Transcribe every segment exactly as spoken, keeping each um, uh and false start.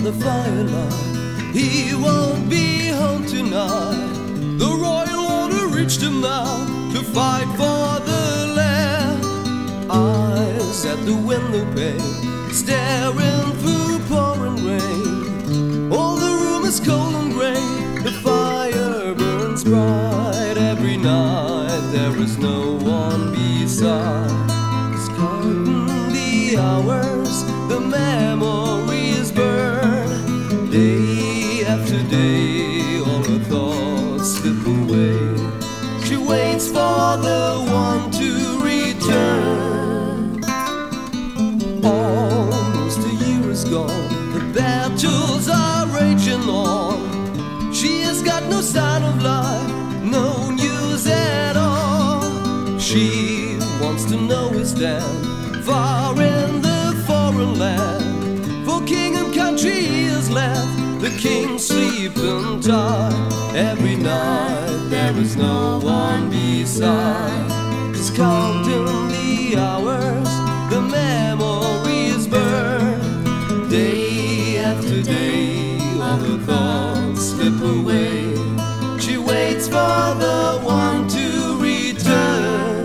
the firelight. He won't be home tonight. The royal order reached him now to fight for the land. Eyes at the window pane, staring through pouring rain. All the room is cold and grey. The fire burns bright. Every night there is no one beside. It's counting the hours, the memories burn. Day after day, all her thoughts slip away. She waits for the one to return. Almost a year is gone, the battles are raging on. She has got no sign of life, no news at all. She wants to know his stand far in the foreign land. For king and country he has left, the king sleeping tight. Every night there is no one beside. She's counting the hours, the memories burn. Day after day, all the thoughts slip away. She waits for the one to return.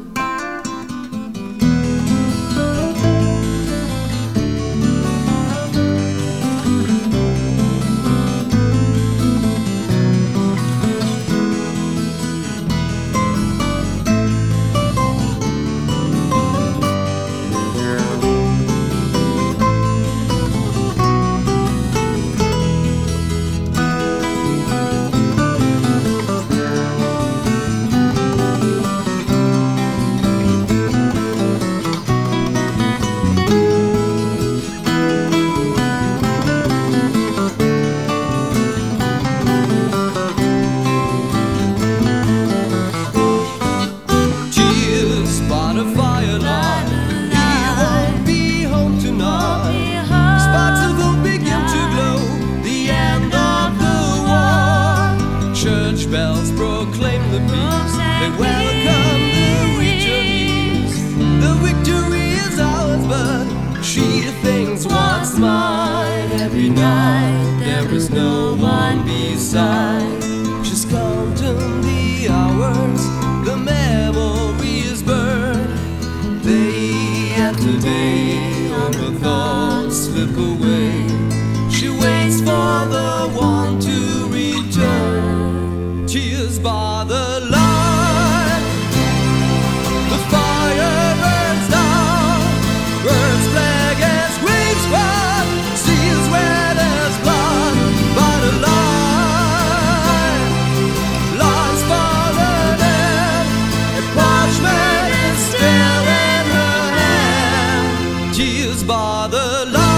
Bells proclaim the peace. They welcome the returnees. The victory is ours, but she thinks what's mine. Every night there is no one beside. She's counting the hours, the memories burn. Day after day, all her thoughts slip away. She waits for the one to return. Tears by the light, the fire burns down, burns black as waves run, seas red as blood. By the light, lines fallen in, a parchment is still in her hand. Tears by the light.